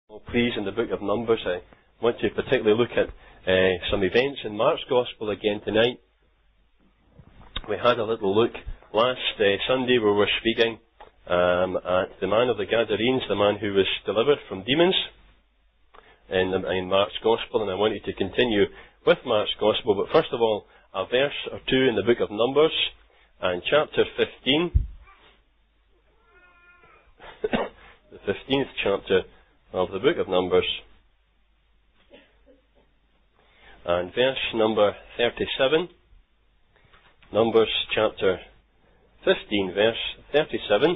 Well, please, in the book of Numbers, I want to particularly look at some events in Mark's Gospel again tonight. We had a little look last Sunday where we were speaking at the man of the Gadarenes, the man who was delivered from demons in Mark's Gospel, and I wanted to continue with Mark's Gospel, but first of all, a verse or two in the book of Numbers, and chapter 15, the 15th chapter of the book of Numbers, and verse number 37, Numbers chapter 15, verse 37,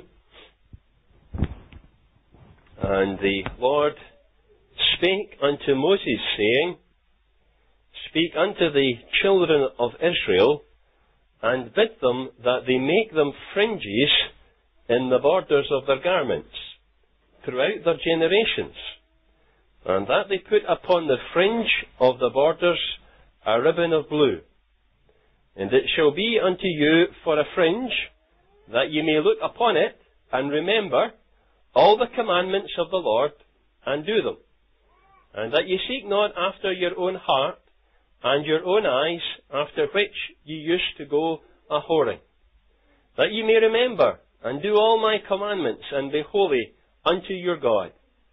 and the Lord spake unto Moses, saying, Speak unto the children of Israel, and bid them that they make them fringes in the borders of their garments, throughout their generations, and that they put upon the fringe of the borders a ribbon of blue. And it shall be unto you for a fringe, that ye may look upon it, and remember all the commandments of the Lord, and do them. And that ye seek not after your own heart, and your own eyes, after which ye used to go a-whoring. That ye may remember, and do all my commandments, and be holy unto your God.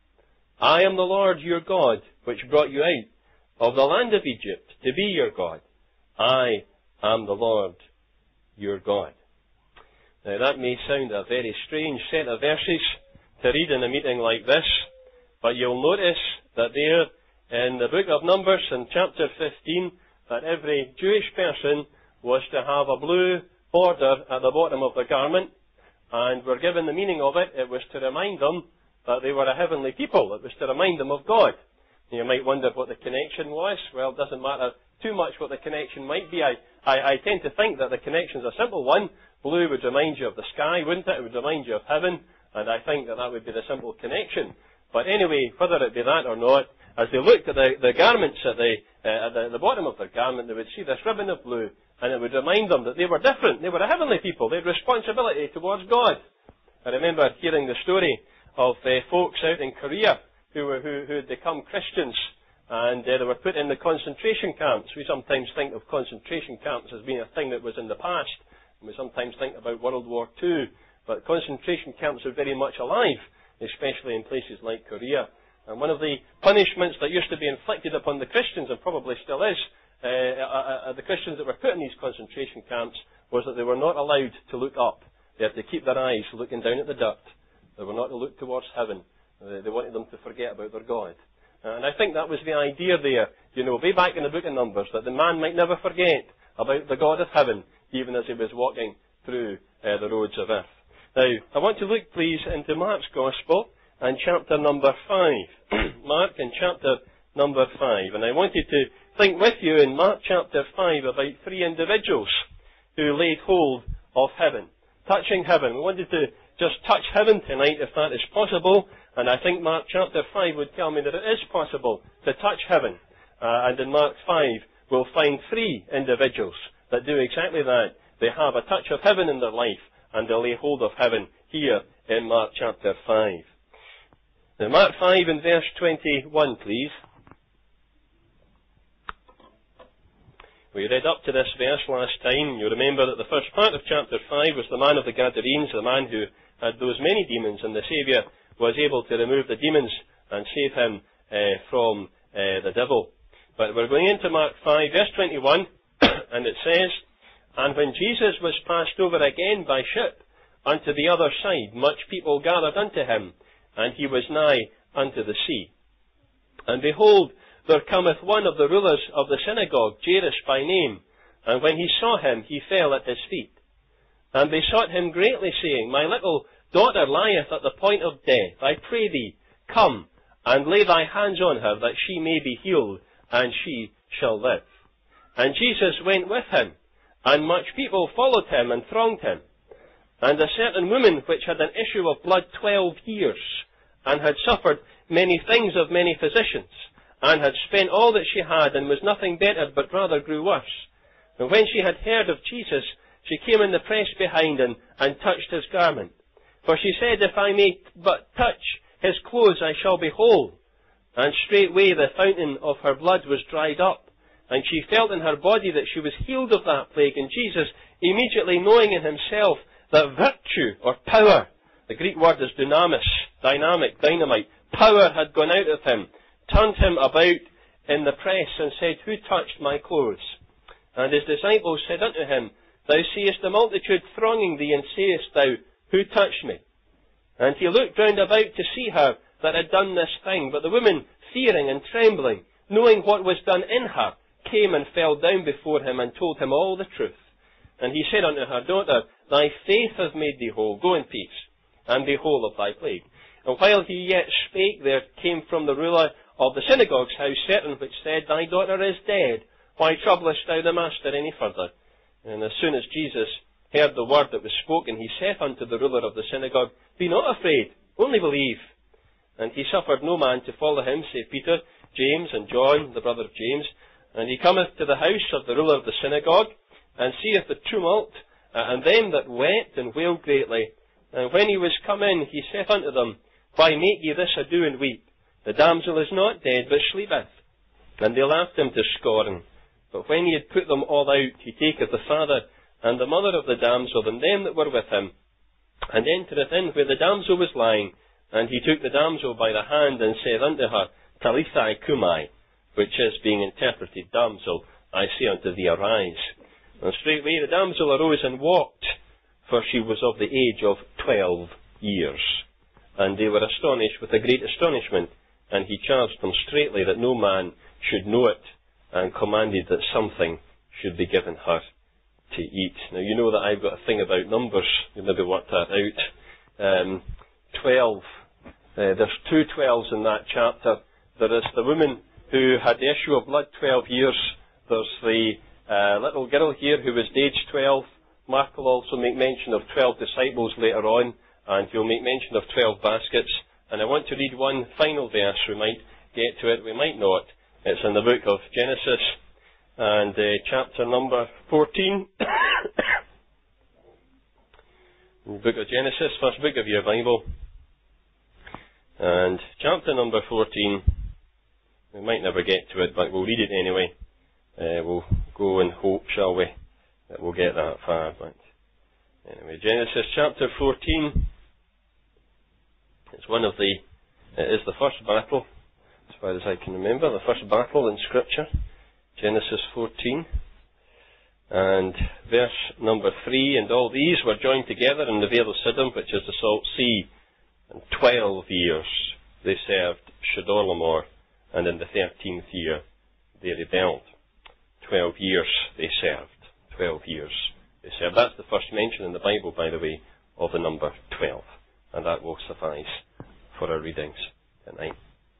I am the Lord your God, which brought you out of the land of Egypt to be your God. I am the Lord your God. Now that may sound a very strange set of verses to read in a meeting like this, but you'll notice that there in the book of Numbers in chapter 15, that every Jewish person was to have a blue border at the bottom of the garment, and we're given the meaning of it. It was to remind them that they were a heavenly people. It was to remind them of God. You might wonder what the connection was. Well, it doesn't matter too much what the connection might be. I tend to think that the connection's a simple one. Blue would remind you of the sky, wouldn't it? It would remind you of heaven, and I think that would be the simple connection. But anyway, whether it be that or not, as they looked at the garments at the bottom of their garment, they would see this ribbon of blue, and it would remind them that they were different. They were a heavenly people. They had responsibility towards God. I remember hearing the story of folks out in Korea who had become Christians, and they were put in the concentration camps. We sometimes think of concentration camps as being a thing that was in the past, and we sometimes think about World War II, but concentration camps are very much alive, especially in places like Korea. And one of the punishments that used to be inflicted upon the Christians, and probably still is, the Christians that were put in these concentration camps, was that they were not allowed to look up. They had to keep their eyes looking down at the dirt. They were not to look towards heaven. They wanted them to forget about their God. And I think that was the idea there, way back in the book of Numbers, that the man might never forget about the God of heaven, even as he was walking through the roads of earth. Now, I want to look, please, into Mark's Gospel and chapter number 5. Mark and chapter number 5. And I wanted to think with you in Mark chapter 5 about three individuals who laid hold of heaven, touching heaven. We wanted to just touch heaven tonight, if that is possible, and I think Mark chapter 5 would tell me that it is possible to touch heaven. And in Mark 5, we'll find three individuals that do exactly that. They have a touch of heaven in their life, and they lay hold of heaven here in Mark chapter 5. Now, Mark 5 in verse 21, please. We read up to this verse last time. You remember that the first part of chapter 5 was the man of the Gadarenes, the man who had those many demons, and the Saviour was able to remove the demons and save him from the devil. But we're going into Mark 5, verse 21, and it says, And when Jesus was passed over again by ship unto the other side, much people gathered unto him, and he was nigh unto the sea. And behold, there cometh one of the rulers of the synagogue, Jairus by name, and when he saw him, he fell at his feet. And they sought him greatly, saying, My little daughter lieth at the point of death. I pray thee, come, and lay thy hands on her, that she may be healed, and she shall live. And Jesus went with him, and much people followed him and thronged him. And a certain woman which had an issue of blood 12 years, and had suffered many things of many physicians, and had spent all that she had, and was nothing bettered, but rather grew worse. And when she had heard of Jesus, she came in the press behind him, and touched his garment. For she said, If I may but touch his clothes, I shall be whole. And straightway the fountain of her blood was dried up, and she felt in her body that she was healed of that plague. And Jesus, immediately knowing in himself that virtue or power, the Greek word is dunamis, dynamic, dynamite, power had gone out of him, turned him about in the press and said, Who touched my clothes? And his disciples said unto him, Thou seest the multitude thronging thee, and sayest thou, Who touched me? And he looked round about to see her that had done this thing. But the woman, fearing and trembling, knowing what was done in her, came and fell down before him and told him all the truth. And he said unto her, Daughter, thy faith hath made thee whole. Go in peace, and be whole of thy plague. And while he yet spake, there came from the ruler of the synagogue's house certain which said, Thy daughter is dead. Why troublest thou the master any further? And as soon as Jesus heard the word that was spoken, he saith unto the ruler of the synagogue, Be not afraid, only believe. And he suffered no man to follow him, save Peter, James, and John, the brother of James. And he cometh to the house of the ruler of the synagogue, and seeth the tumult, and them that wept and wailed greatly. And when he was come in, he saith unto them, Why make ye this ado and weep? The damsel is not dead, but sleepeth. And they laughed him to scorn. But when he had put them all out, he taketh the father and the mother of the damsel, and them that were with him, and entereth in where the damsel was lying. And he took the damsel by the hand, and said unto her, Talitha cumi, which is, being interpreted, Damsel, I say unto thee, arise. And straightway the damsel arose and walked, for she was of the age of 12 years. And they were astonished with a great astonishment. And he charged them straitly that no man should know it, and commanded that something should be given her to eat. Now you know that I've got a thing about numbers. You maybe worked that out. 12. There's 2 12s in that chapter. There is the woman who had the issue of blood 12 years. There's the little girl here who was aged 12. Mark will also make mention of 12 disciples later on, and he'll make mention of 12 baskets. And I want to read one final verse. We might get to it, we might not. It's in the book of Genesis, and chapter number 14. The book of Genesis, first book of your Bible. And chapter number 14. We might never get to it, but we'll read it anyway. We'll go in hope, shall we, that we'll get that far. But anyway, Genesis chapter 14. It's it is the first battle, as far as I can remember, the first battle in Scripture. Genesis 14. And verse number 3, And all these were joined together in the vale of Siddim, which is the salt sea, and 12 years they served Chedorlaomer, and in the 13th year they rebelled. 12 years they served. 12 years they served. That's the first mention in the Bible, by the way, of the number 12. And that will suffice for our readings tonight.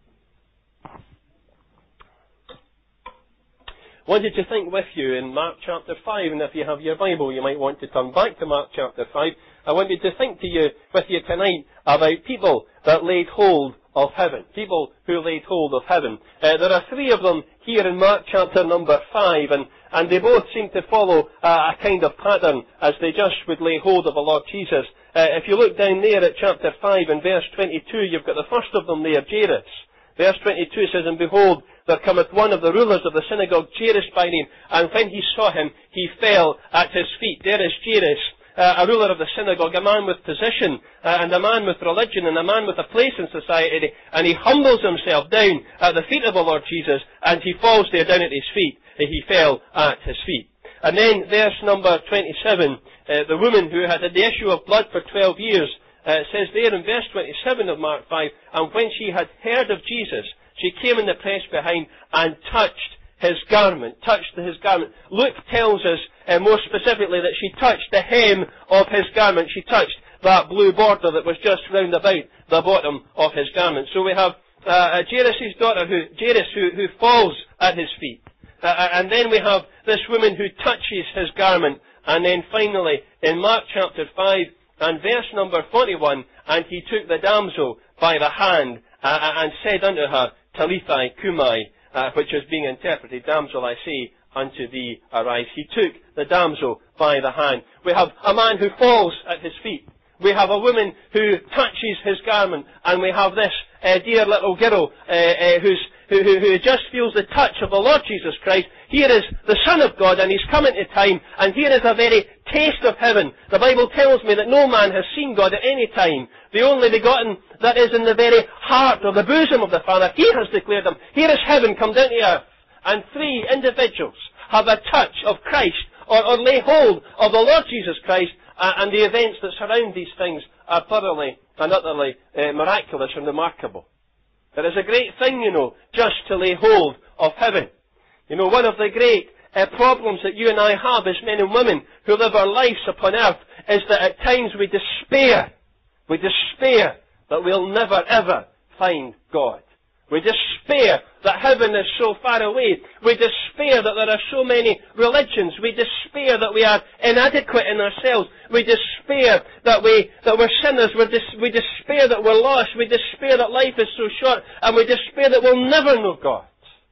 Wanted to think with you in Mark chapter 5, and if you have your Bible, you might want to turn back to Mark chapter 5. I wanted to think with you tonight about people that laid hold of heaven. People who laid hold of heaven. There are 3 of them here in Mark chapter number 5, and they both seem to follow a kind of pattern as they just would lay hold of the Lord Jesus. If you look down there at chapter 5 and verse 22, you've got the first of them there, Jairus. Verse 22 says, And behold, there cometh one of the rulers of the synagogue, Jairus by name, and when he saw him, he fell at his feet. There is Jairus, a ruler of the synagogue, a man with position, and a man with religion, and a man with a place in society, and he humbles himself down at the feet of the Lord Jesus, and he falls there down at his feet. He fell at his feet. And then verse number 27, the woman who had the issue of blood for 12 years, says there in verse 27 of Mark 5, And when she had heard of Jesus, she came in the press behind and touched his garment. Luke tells us more specifically that she touched the hem of his garment. She touched that blue border that was just round about the bottom of his garment. So we have Jairus' daughter, Jairus, who falls at his feet. And then we have this woman who touches his garment. And then finally, in Mark chapter 5 and verse number 41, And he took the damsel by the hand and said unto her, Talitha cumi, which is being interpreted, Damsel, I say unto thee, arise. He took the damsel by the hand. We have a man who falls at his feet. We have a woman who touches his garment. And we have this dear little girl who just feels the touch of the Lord Jesus Christ. Here is the Son of God, and He's coming to time, and here is a very taste of heaven. The Bible tells me that no man has seen God at any time. The only begotten that is in the very heart or the bosom of the Father, He has declared Him. Here is heaven come down to earth, and 3 individuals have a touch of Christ, or lay hold of the Lord Jesus Christ, and the events that surround these things are thoroughly and utterly miraculous and remarkable. It is a great thing, just to lay hold of heaven. One of the great problems that you and I have as men and women who live our lives upon earth is that at times we despair. We despair that we'll never ever find God. We despair that heaven is so far away. We despair that there are so many religions. We despair that we are inadequate in ourselves. We despair that we're sinners. We despair that we're lost. We despair that life is so short. And we despair that we'll never know God.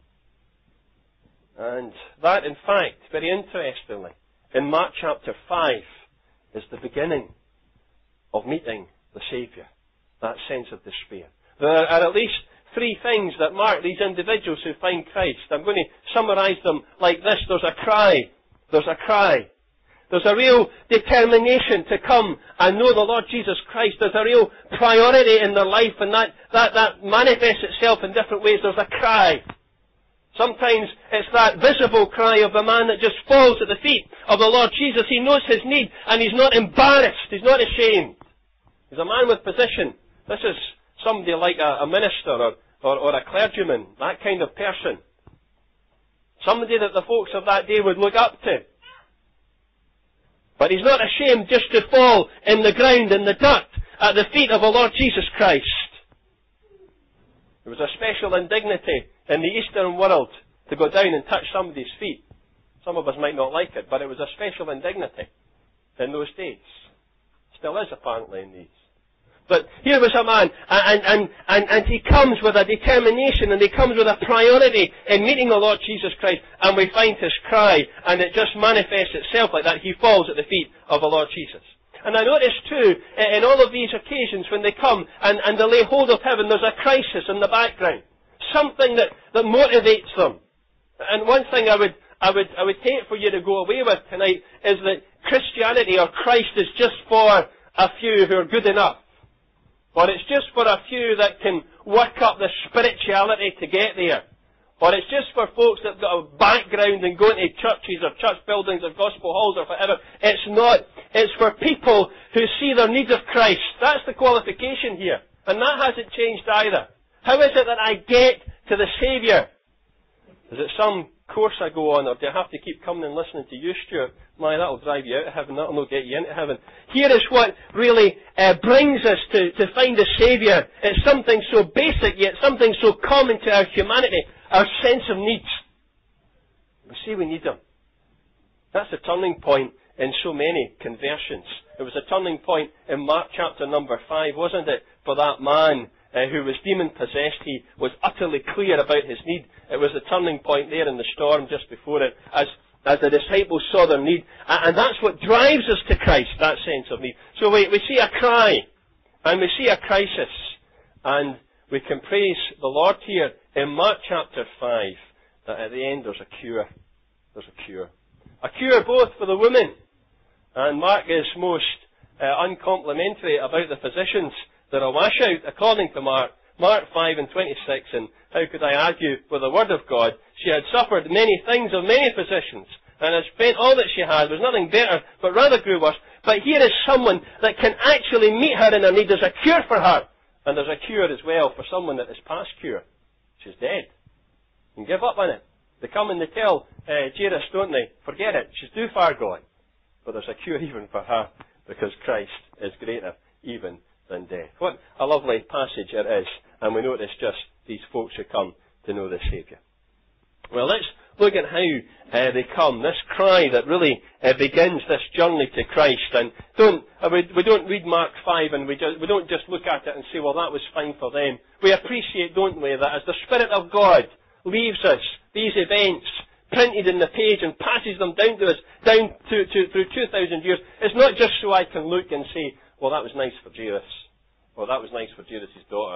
And that, in fact, very interestingly, in Mark chapter 5, is the beginning of meeting the Saviour. That sense of despair. There are at least 3 things that mark these individuals who find Christ. I'm going to summarise them like this. There's a cry. There's a cry. There's a real determination to come and know the Lord Jesus Christ. There's a real priority in their life, and that manifests itself in different ways. There's a cry. Sometimes it's that visible cry of the man that just falls at the feet of the Lord Jesus. He knows his need, and he's not embarrassed. He's not ashamed. He's a man with position. This is somebody like a minister or a clergyman, that kind of person. Somebody that the folks of that day would look up to. But he's not ashamed just to fall in the ground, in the dirt, at the feet of the Lord Jesus Christ. There was a special indignity in the Eastern world to go down and touch somebody's feet. Some of us might not like it, but it was a special indignity in those days. Still is apparently in these. But here was a man, and he comes with a determination, and he comes with a priority in meeting the Lord Jesus Christ, and we find his cry, and it just manifests itself like that. He falls at the feet of the Lord Jesus. And I notice too, in all of these occasions when they come and they lay hold of heaven, there's a crisis in the background. Something that motivates them. And one thing I would hate for you to go away with tonight is that Christianity or Christ is just for a few who are good enough. Or it's just for a few that can work up the spirituality to get there. Or it's just for folks that have got a background in going to churches or church buildings or gospel halls or whatever. It's not. It's for people who see their need of Christ. That's the qualification here. And that hasn't changed either. How is it that I get to the Saviour? Is it some course I go on, or do I have to keep coming and listening to you, Stuart? My, that'll drive you out of heaven. That'll not get you into heaven. Here is what really brings us to find the Saviour. It's something so basic, yet something so common to our humanity. Our sense of needs. We see we need them. That's a turning point in so many conversions. It was a turning point in Mark chapter number 5, wasn't it? For that man who was demon-possessed, he was utterly clear about his need. It was a turning point there in the storm just before it, as the disciples saw their need. And that's what drives us to Christ, that sense of need. So we see a cry, and we see a crisis, and we can praise the Lord here in Mark chapter 5, that at the end there's a cure. There's a cure. A cure both for the woman, and Mark is most uncomplimentary about the physicians. They're a washout, according to Mark 5 and 26, and how could I argue with the word of God? She had suffered many things of many physicians, and had spent all that she had. There was nothing better, but rather grew worse. But here is someone that can actually meet her in her need. There's a cure for her. And there's a cure as well for someone that is past cure. She's dead. You can give up on it. They come and they tell Jairus, don't they? Forget it. She's too far gone. But there's a cure even for her, because Christ is greater even than death. What a lovely passage it is. And we notice just these folks who come to know the Saviour. Well, let's look at how they come. This cry that really begins this journey to Christ. And we don't read Mark 5 and we don't just look at it and say, well, that was fine for them. We appreciate, don't we, that as the Spirit of God leaves us these events printed in the page and passes them down to us, through 2,000 years, it's not just so I can look and say, well, that was nice for Jairus, or that was nice for Jairus' daughter,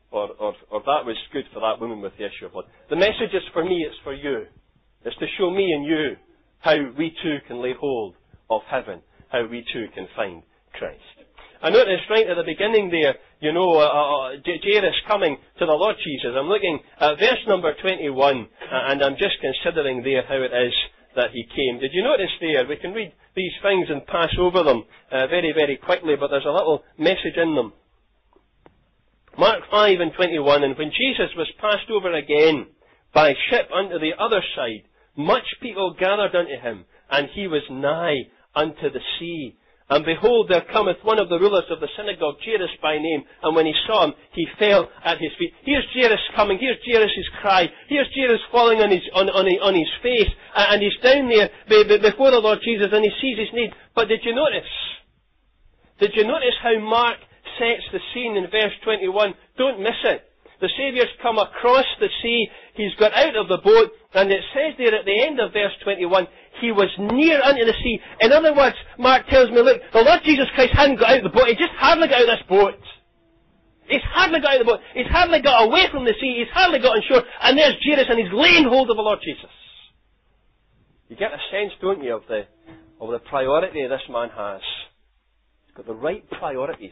or that was good for that woman with the issue of blood. The message is for me, it's for you. It's to show me and you how we too can lay hold of heaven, how we too can find Christ. I noticed right at the beginning there, Jairus coming to the Lord Jesus. I'm looking at verse number 21, and I'm just considering there how it is that he came. Did you notice there? We can read these things and pass over them very, very quickly, but there's a little message in them. Mark 5 and 21, and when Jesus was passed over again by ship unto the other side, much people gathered unto him, and he was nigh unto the sea. And behold, there cometh one of the rulers of the synagogue, Jairus by name, and when he saw him, he fell at his feet. Here's Jairus coming, here's Jairus' cry, here's Jairus falling on his face, and he's down there before the Lord Jesus, and he sees his need. But did you notice? Did you notice how Mark sets the scene in verse 21? Don't miss it. The Saviour's come across the sea, he's got out of the boat, and it says there at the end of verse 21, he was near unto the sea. In other words, Mark tells me, look, the Lord Jesus Christ hadn't got out of the boat, he just hardly got out of this boat. He's hardly got out of the boat, he's hardly got away from the sea, he's hardly got on shore, and there's Jairus and he's laying hold of the Lord Jesus. You get a sense, don't you, of the priority this man has. He's got the right priorities.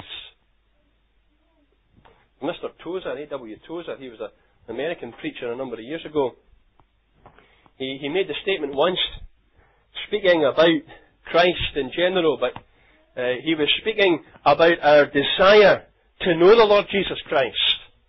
Mr. Tozer, A.W. Tozer, he was an American preacher a number of years ago. He made the statement once, speaking about Christ in general, but he was speaking about our desire to know the Lord Jesus Christ.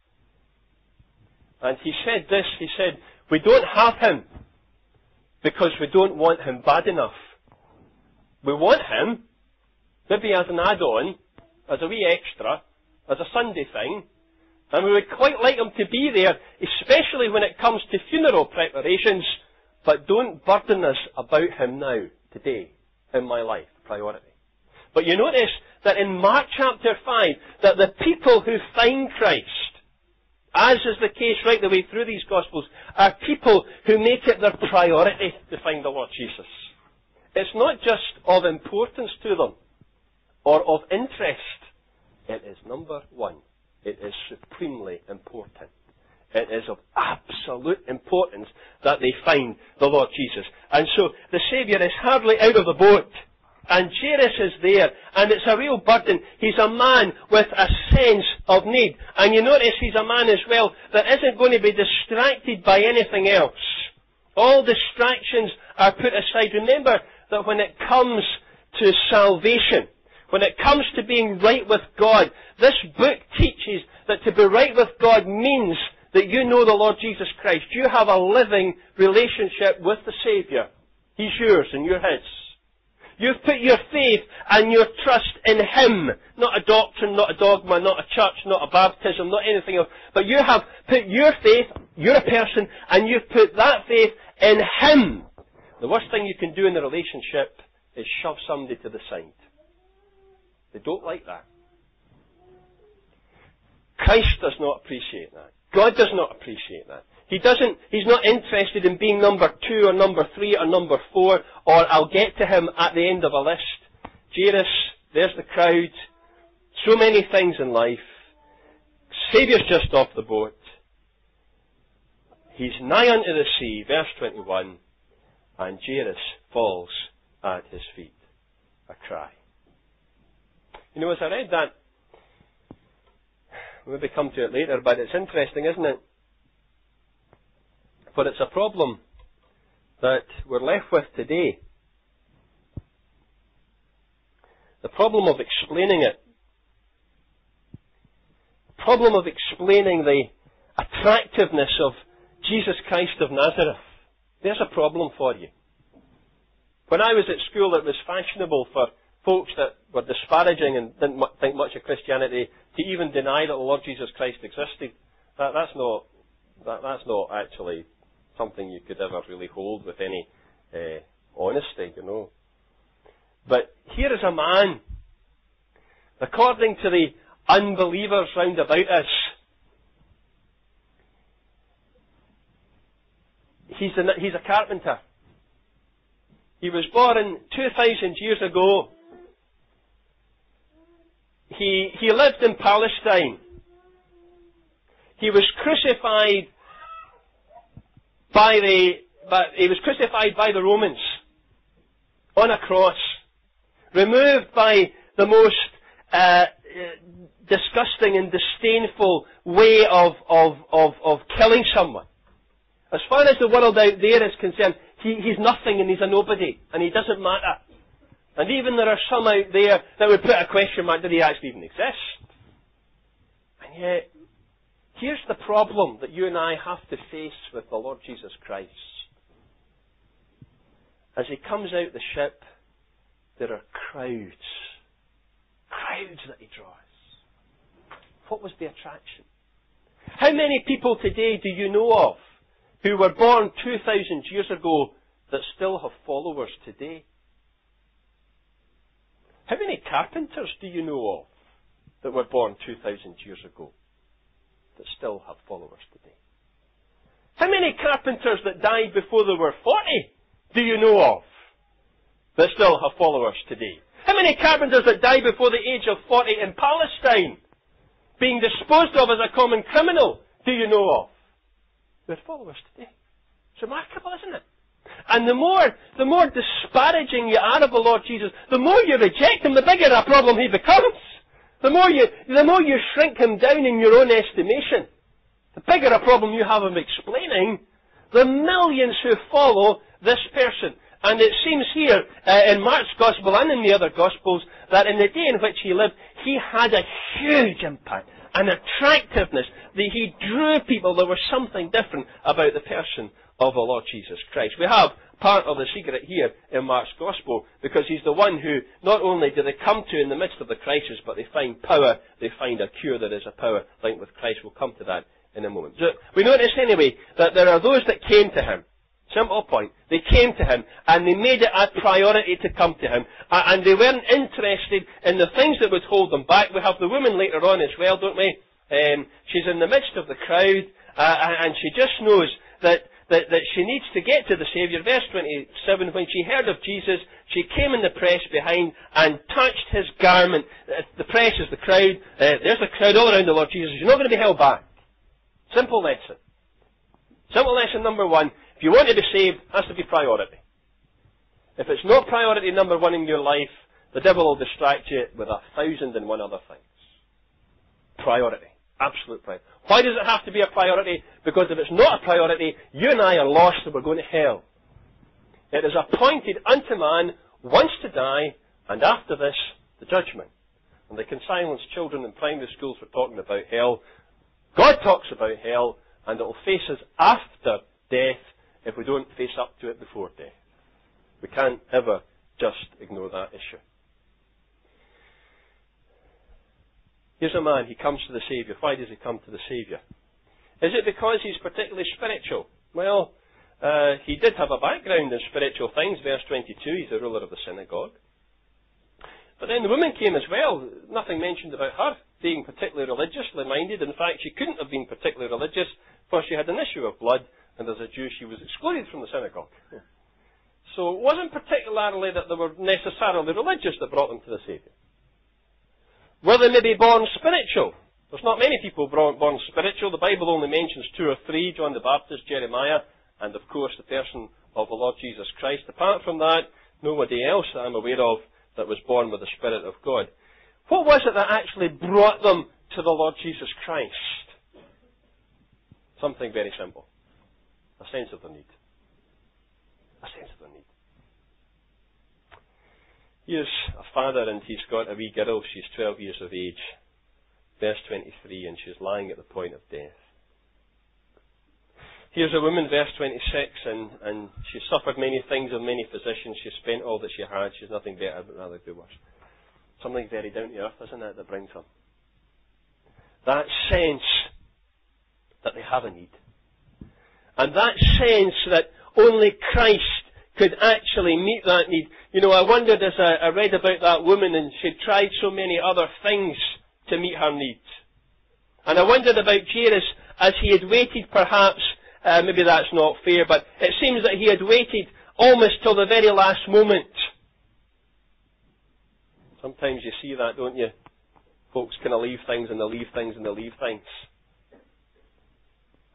And he said this, he said, we don't have him because we don't want him bad enough. We want him, maybe as an add-on, as a wee extra, as a Sunday thing, and we would quite like him to be there, especially when it comes to funeral preparations, but don't burden us about him now, today, in my life, priority. But you notice that in Mark chapter 5, that the people who find Christ, as is the case right the way through these Gospels, are people who make it their priority to find the Lord Jesus. It's not just of importance to them, or of interest. It is number one. It is supremely important. It is of absolute importance that they find the Lord Jesus. And so the Saviour is hardly out of the boat. And Jairus is there. And it's a real burden. He's a man with a sense of need. And you notice he's a man as well that isn't going to be distracted by anything else. All distractions are put aside. Remember that when it comes to salvation, when it comes to being right with God, this book teaches that to be right with God means that you know the Lord Jesus Christ. You have a living relationship with the Saviour. He's yours and you're His. You've put your faith and your trust in Him. Not a doctrine, not a dogma, not a church, not a baptism, not anything else. But you have put your faith, you're a person, and you've put that faith in Him. The worst thing you can do in a relationship is shove somebody to the side. They don't like that. Christ does not appreciate that. God does not appreciate that. He's not interested in being number 2 or number 3 or number 4, or I'll get to him at the end of a list. Jairus, there's the crowd. So many things in life. Saviour's just off the boat. He's nigh unto the sea, verse 21, and Jairus falls at his feet. A cry. You know, as I read that, we'll maybe come to it later, but it's interesting, isn't it? But it's a problem that we're left with today. The problem of explaining it. The problem of explaining the attractiveness of Jesus Christ of Nazareth. There's a problem for you. When I was at school, it was fashionable for folks that were disparaging and didn't think much of Christianity to even deny that the Lord Jesus Christ existed. That's not actually something you could ever really hold with any honesty, you know. But here is a man, according to the unbelievers round about us, he's a carpenter. He was born 2,000 years ago. He lived in Palestine. He was crucified by the Romans on a cross, removed by the most disgusting and disdainful way of killing someone. As far as the world out there is concerned, he's nothing and he's a nobody, and he doesn't matter. And even there are some out there that would put a question mark, did he actually even exist? And yet, here's the problem that you and I have to face with the Lord Jesus Christ. As he comes out the ship, there are crowds that he draws. What was the attraction? How many people today do you know of who were born 2,000 years ago that still have followers today? How many carpenters do you know of that were born 2,000 years ago that still have followers today? How many carpenters that died before they were 40 do you know of that still have followers today? How many carpenters that died before the age of 40 in Palestine, being disposed of as a common criminal, do you know of? They're followers today. It's remarkable, isn't it? And the more disparaging you are of the Lord Jesus, the more you reject him, the bigger a problem he becomes. The more you shrink him down in your own estimation, the bigger a problem you have of explaining the millions who follow this person. And it seems here, in Mark's Gospel and in the other Gospels, that in the day in which he lived, he had a huge impact, an attractiveness, that he drew people. There was something different about the person of the Lord Jesus Christ. We have part of the secret here in Mark's Gospel, because he's the one who, not only do they come to in the midst of the crisis, but they find power, they find a cure that is a power linked with Christ. We'll come to that in a moment. So, we notice anyway, that there are those that came to him. Simple point. They came to him, and they made it a priority to come to him, and they weren't interested in the things that would hold them back. We have the woman later on as well, don't we? She's in the midst of the crowd, and she just knows that she needs to get to the Saviour. Verse 27, when she heard of Jesus, she came in the press behind and touched his garment. The press is the crowd. There's a crowd all around the Lord Jesus. You're not going to be held back. Simple lesson. Simple lesson number one. If you want to be saved, it has to be priority. If it's not priority number one in your life, the devil will distract you with 1,001 other things. Priority. Absolute priority. Why does it have to be a priority? Because if it's not a priority, you and I are lost and we're going to hell. It is appointed unto man once to die, and after this, the judgment. And they can silence children in primary schools for talking about hell. God talks about hell, and it will face us after death if we don't face up to it before death. We can't ever just ignore that issue. Here's a man, he comes to the Saviour. Why does he come to the Saviour? Is it because he's particularly spiritual? Well, he did have a background in spiritual things. Verse 22, he's the ruler of the synagogue. But then the woman came as well. Nothing mentioned about her being particularly religiously minded. In fact, she couldn't have been particularly religious, for she had an issue of blood, and as a Jew she was excluded from the synagogue. So it wasn't particularly that they were necessarily religious that brought them to the Saviour. Were they maybe born spiritual? There's not many people born spiritual. The Bible only mentions 2 or 3, John the Baptist, Jeremiah, and of course the person of the Lord Jesus Christ. Apart from that, nobody else that I'm aware of that was born with the Spirit of God. What was it that actually brought them to the Lord Jesus Christ? Something very simple. A sense of their need. A sense of their need. Here's a father, and he's got a wee girl. She's 12 years of age. Verse 23, and she's lying at the point of death. Here's a woman, verse 26, and she suffered many things of many physicians. She spent all that she had. She's nothing better, but rather do worse. Something very down to earth, isn't it, that brings them? That sense that they have a need. And that sense that only Christ could actually meet that need. You know, I wondered as I read about that woman, and she'd tried so many other things to meet her needs. And I wondered about Jairus, as he had waited perhaps, maybe that's not fair, but it seems that he had waited almost till the very last moment. Sometimes you see that, don't you? Folks kind of leave things and they leave things and they leave things.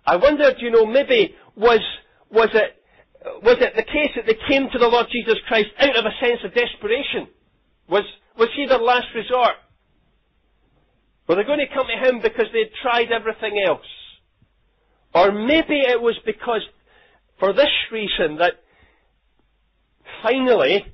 I wondered, maybe was it the case that they came to the Lord Jesus Christ out of a sense of desperation? Was he their last resort? Were they going to come to him because they'd tried everything else? Or maybe it was because, for this reason, that finally,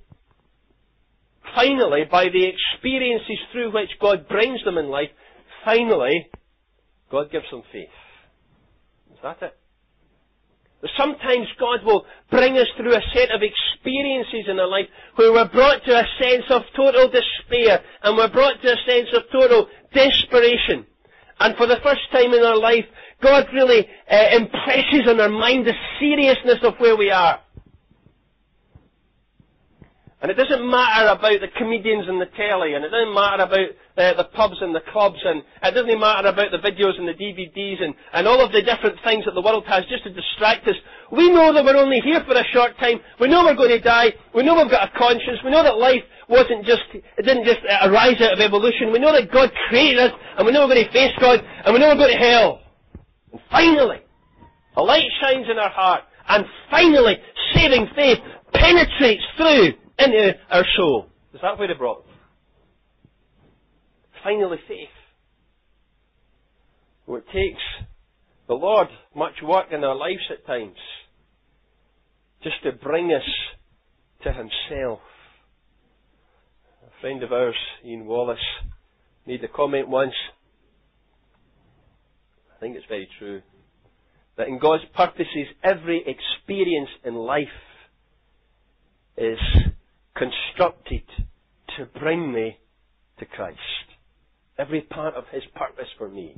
by the experiences through which God brings them in life, finally, God gives them faith. Is that it? Sometimes God will bring us through a set of experiences in our life where we're brought to a sense of total despair and we're brought to a sense of total desperation. And for the first time in our life, God really impresses on our mind the seriousness of where we are. And it doesn't matter about the comedians and the telly, and it doesn't matter about the pubs and the clubs, and it doesn't matter about the videos and the DVDs and all of the different things that the world has just to distract us. We know that we're only here for a short time. We know we're going to die. We know we've got a conscience. We know that life didn't just arise out of evolution. We know that God created us, and we know we're going to face God, and we know we're going to hell. And finally, a light shines in our heart, and finally, saving faith penetrates through into our soul. Is that where it brought? Finally, faith. Well, it takes the Lord much work in our lives at times just to bring us to Himself. A friend of ours, Ian Wallace, made a comment once, I think it's very true, that in God's purposes, every experience in life is constructed to bring me to Christ. Every part of His purpose for me.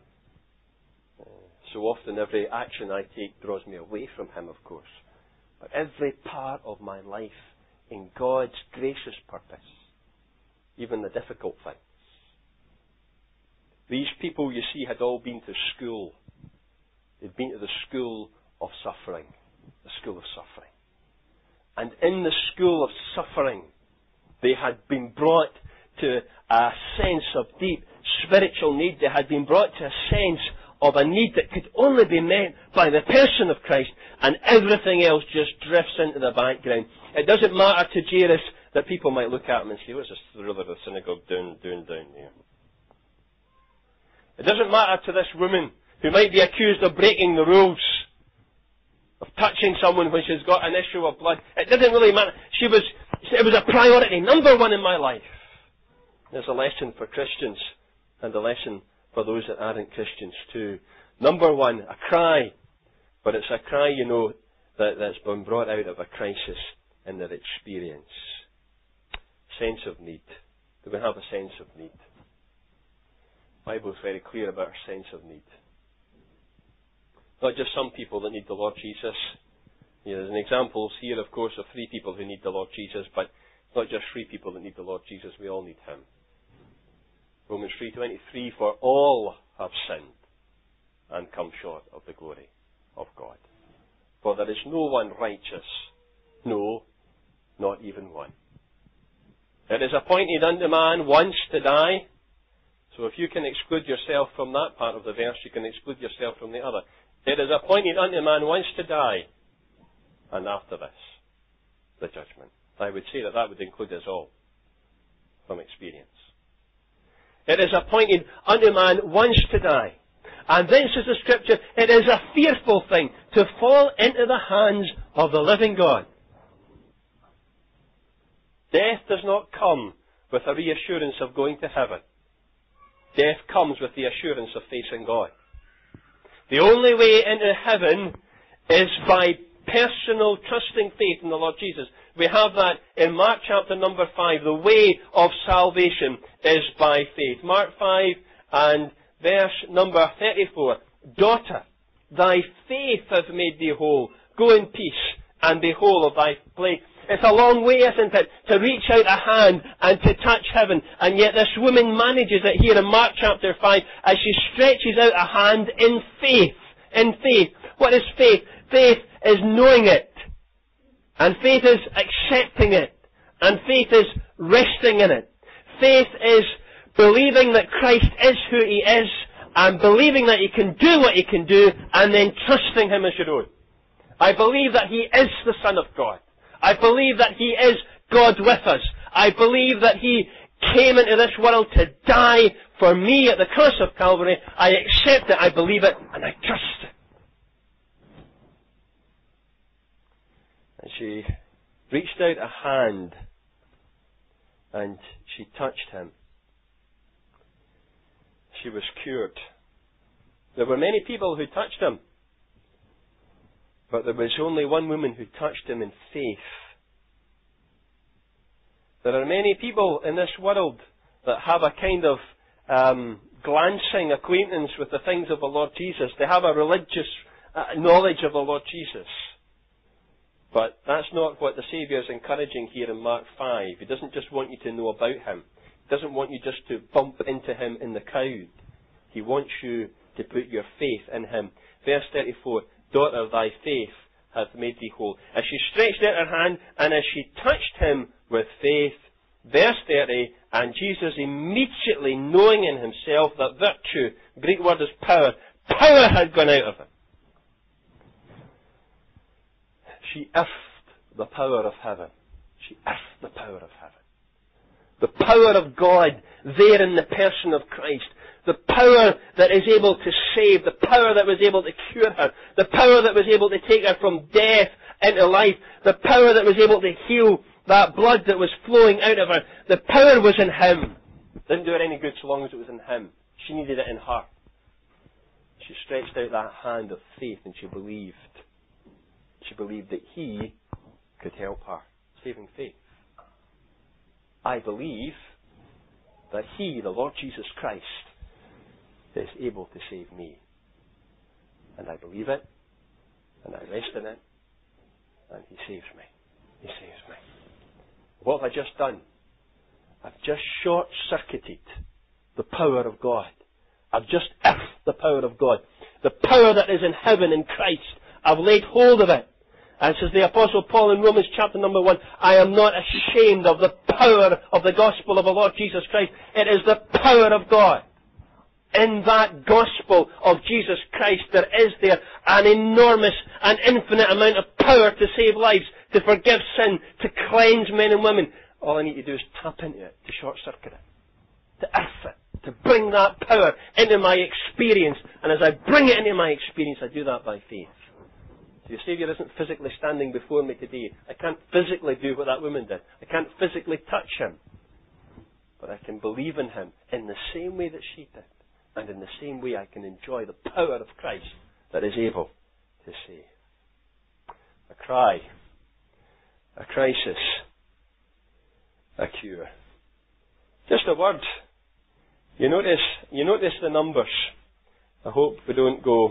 So often every action I take draws me away from Him, of course. But every part of my life in God's gracious purpose, even the difficult things. These people, you see, had all been to school. They'd been to the school of suffering. The school of suffering. And in the school of suffering, they had been brought to a sense of deep spiritual need. They had been brought to a sense of a need that could only be met by the person of Christ, and everything else just drifts into the background. It doesn't matter to Jairus that people might look at him and say, what's this ruler of the synagogue doing down here? It doesn't matter to this woman who might be accused of breaking the rules, of touching someone when she's got an issue of blood. It didn't really matter. It was a priority, number one in my life. There's a lesson for Christians and a lesson for those that aren't Christians too. Number one, a cry. But it's a cry, that's been brought out of a crisis in their experience. Sense of need. Do we have a sense of need? The Bible is very clear about our sense of need. Not just some people that need the Lord Jesus. There's an examples here, of course, of 3 people who need the Lord Jesus, but not just 3 people that need the Lord Jesus, we all need Him. Romans 3:23, for all have sinned and come short of the glory of God. For there is no one righteous, no, not even one. It is appointed unto man once to die. So if you can exclude yourself from that part of the verse, you can exclude yourself from the other. It is appointed unto man once to die, and after this, the judgment. I would say that would include us all, from experience. It is appointed unto man once to die. And then says the Scripture, it is a fearful thing to fall into the hands of the living God. Death does not come with a reassurance of going to heaven. Death comes with the assurance of facing God. The only way into heaven is by personal trusting faith in the Lord Jesus. We have that in Mark chapter number 5. The way of salvation is by faith. Mark 5 and verse number 34. Daughter, thy faith hath made thee whole. Go in peace and be whole of thy plague. It's a long way, isn't it, to reach out a hand and to touch heaven. And yet this woman manages it here in Mark chapter 5 as she stretches out a hand in faith. In faith. What is faith? Faith is knowing it. And faith is accepting it. And faith is resting in it. Faith is believing that Christ is who He is and believing that He can do what He can do, and then trusting Him as your own. I believe that He is the Son of God. I believe that He is God with us. I believe that He came into this world to die for me at the cross of Calvary. I accept it, I believe it, and I trust it. And she reached out a hand and she touched Him. She was cured. There were many people who touched Him, but there was only one woman who touched Him in faith. There are many people in this world that have a kind of glancing acquaintance with the things of the Lord Jesus. They have a religious knowledge of the Lord Jesus. But that's not what the Saviour is encouraging here in Mark 5. He doesn't just want you to know about Him. He doesn't want you just to bump into Him in the crowd. He wants you to put your faith in Him. Verse 34, daughter, thy faith hath made thee whole. As she stretched out her hand, and as she touched Him with faith, verse 30, and Jesus immediately knowing in Himself that virtue, Greek word is power, power had gone out of Him. She earthed the power of heaven. She earthed the power of heaven. The power of God there in the person of Christ. The power that is able to save. The power that was able to cure her. The power that was able to take her from death into life. The power that was able to heal that blood that was flowing out of her. The power was in Him. Didn't do her any good so long as it was in Him. She needed it in her. She stretched out that hand of faith and she believed. She believed that He could help her. Saving faith. I believe that He, the Lord Jesus Christ, is able to save me. And I believe it, and I rest in it, and He saves me. He saves me. What have I just done? I've just short-circuited the power of God. I've just earthed the power of God. The power that is in heaven in Christ. I've laid hold of it. And says the Apostle Paul in Romans chapter number 1, I am not ashamed of the power of the gospel of the Lord Jesus Christ. It is the power of God. In that gospel of Jesus Christ there is there an enormous and infinite amount of power to save lives, to forgive sin, to cleanse men and women. All I need to do is tap into it, to short-circuit it, to earth it, to bring that power into my experience. And as I bring it into my experience, I do that by faith. The Saviour isn't physically standing before me today. I can't physically do what that woman did. I can't physically touch Him. But I can believe in Him in the same way that she did. And in the same way I can enjoy the power of Christ that is able to save. A cry. A crisis. A cure. Just a word. You notice the numbers. I hope we don't go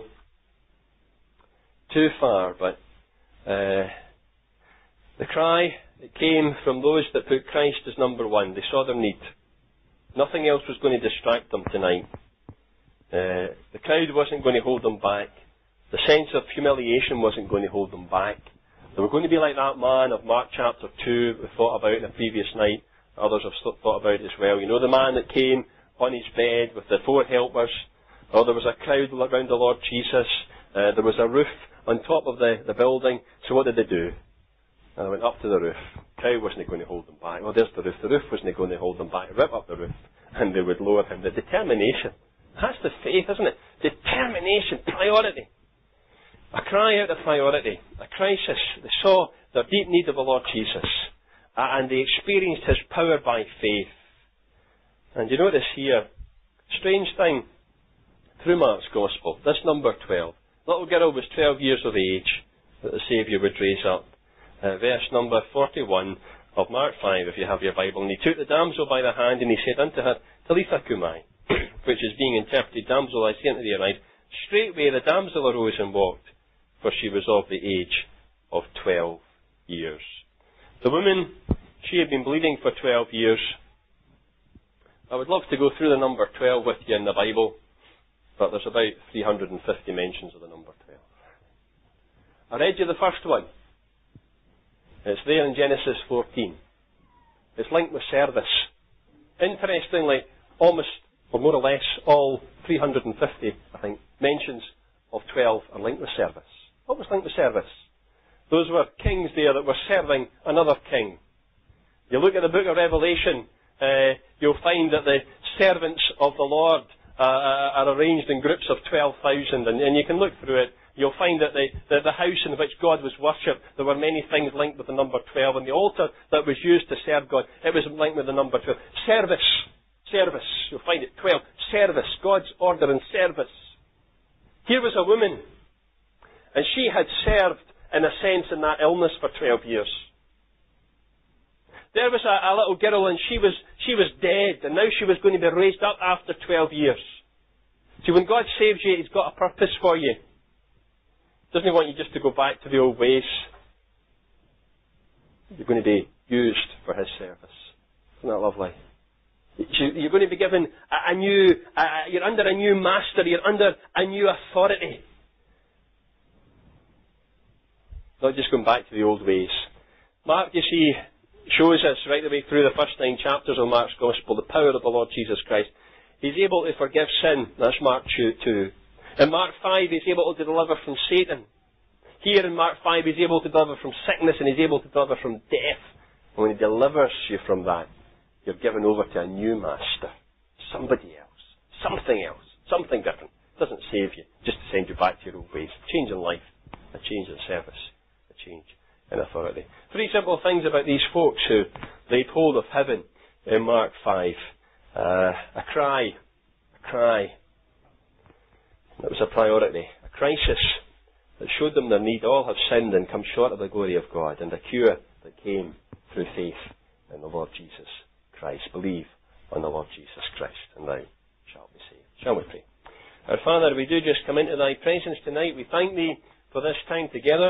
too far, but the cry that came from those that put Christ as number one. They saw their need. Nothing else was going to distract them tonight. The crowd wasn't going to hold them back. The sense of humiliation wasn't going to hold them back. They were going to be like that man of Mark chapter 2 we thought about in the previous night. Others have thought about it as well. You know the man that came on his bed with the 4 helpers. Oh, there was a crowd around the Lord Jesus. There was a roof on top of the building. So what did they do? And they went up to the roof. The crowd wasn't going to hold them back. Oh, there's the roof. The roof wasn't going to hold them back. Rip up the roof. And they would lower him. The determination. That's the faith, isn't it? Determination. Priority. A cry out of priority. A crisis. They saw their deep need of the Lord Jesus. And they experienced His power by faith. And you notice here, strange thing, through Mark's Gospel, this number 12. Little girl was 12 years of age that the Saviour would raise up. Verse number 41 of Mark 5, if you have your Bible. And He took the damsel by the hand, and He said unto her, Talitha cumai, which is being interpreted, Damsel, I say unto thee, arise. Straightway the damsel arose and walked, for she was of the age of 12 years. The woman, she had been bleeding for 12 years. I would love to go through the number 12 with you in the Bible, but there's about 350 mentions of the number 12. I read you the first one. It's there in Genesis 14. It's linked with service. Interestingly, almost, or more or less, all 350, I think, mentions of 12 are linked with service. What was linked with service? Those were kings there that were serving another king. You look at the book of Revelation, you'll find that the servants of the Lord are arranged in groups of 12,000, and you can look through it. You'll find that the house in which God was worshipped, there were many things linked with the number 12, and the altar that was used to serve God, it was linked with the number 12. Service, you'll find it 12. Service, God's order and service. Here was a woman, and she had served, in a sense, in that illness for 12 years. There was a little girl, and she was dead, and now she was going to be raised up after 12 years. See, when God saves you, He's got a purpose for you. Doesn't He want you just to go back to the old ways? You're going to be used for His service. Isn't that lovely? You're going to be given a new, you're under a new master, you're under a new authority. Not just going back to the old ways. Mark, you see, shows us right the way through the first 9 chapters of Mark's Gospel the power of the Lord Jesus Christ. He's able to forgive sin. That's Mark 2. In Mark 5, He's able to deliver from Satan. Here in Mark 5, He's able to deliver from sickness, and He's able to deliver from death. And when He delivers you from that, you're given over to a new master. Somebody else. Something else. Something different. It doesn't save you, just to send you back to your old ways. A change in life. A change in service. A change in authority. 3 simple things about these folks who laid hold of heaven in Mark 5. A cry. That was a priority. A crisis that showed them their need. All have sinned and come short of the glory of God. And a cure that came through faith in the Lord Jesus Christ. Believe on the Lord Jesus Christ, and thou shalt be saved. Shall we pray? Our Father, we do just come into Thy presence tonight. We thank Thee for this time together.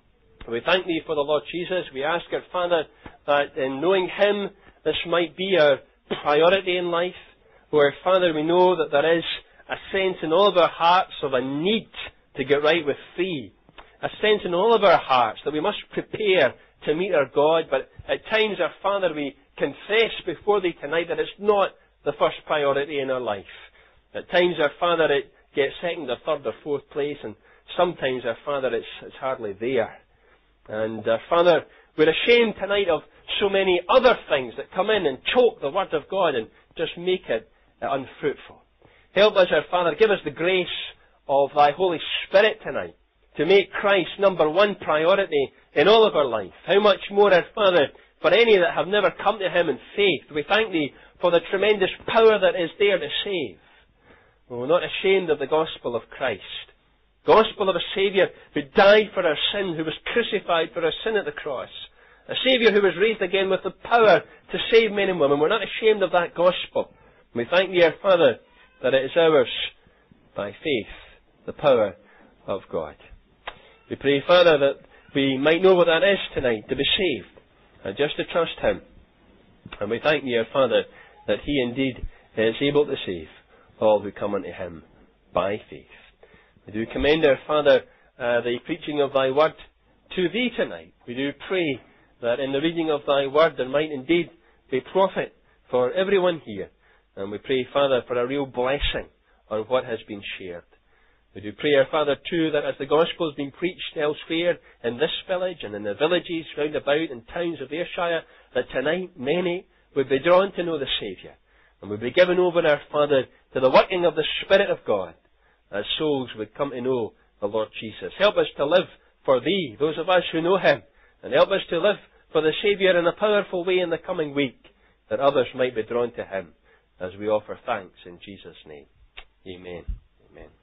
We thank Thee for the Lord Jesus. We ask, our Father, that in knowing Him, this might be our priority in life. Where, Father, we know that there is a sense in all of our hearts of a need to get right with Thee. A sense in all of our hearts that we must prepare to meet our God. But at times, our Father, we confess before Thee tonight that it's not the first priority in our life. At times, our Father, it gets second or third or fourth place, and sometimes, our Father, it's hardly there. And, Father, we're ashamed tonight of so many other things that come in and choke the Word of God and just make it unfruitful. Help us, our Father, give us the grace of Thy Holy Spirit tonight to make Christ number one priority in all of our life. How much more, our Father, for any that have never come to Him in faith. We thank Thee for the tremendous power that is there to save. We're not ashamed of the gospel of Christ. Gospel of a Saviour who died for our sin, who was crucified for our sin at the cross. A Saviour who was raised again with the power to save men and women. We're not ashamed of that gospel. We thank Thee, our Father, that it is ours by faith, the power of God. We pray, Father, that we might know what that is tonight, to be saved, and just to trust Him. And we thank Thee, our Father, that He indeed is able to save all who come unto Him by faith. We do commend, our Father, the preaching of Thy Word to Thee tonight. We do pray that in the reading of Thy Word there might indeed be profit for everyone here. And we pray, Father, for a real blessing on what has been shared. We do pray, our Father, too, that as the gospel has been preached elsewhere in this village and in the villages round about and towns of Ayrshire, that tonight many would be drawn to know the Saviour and would be given over, our Father, to the working of the Spirit of God as souls would come to know the Lord Jesus. Help us to live for Thee, those of us who know Him, and help us to live for the Saviour in a powerful way in the coming week, that others might be drawn to Him as we offer thanks in Jesus' name. Amen. Amen.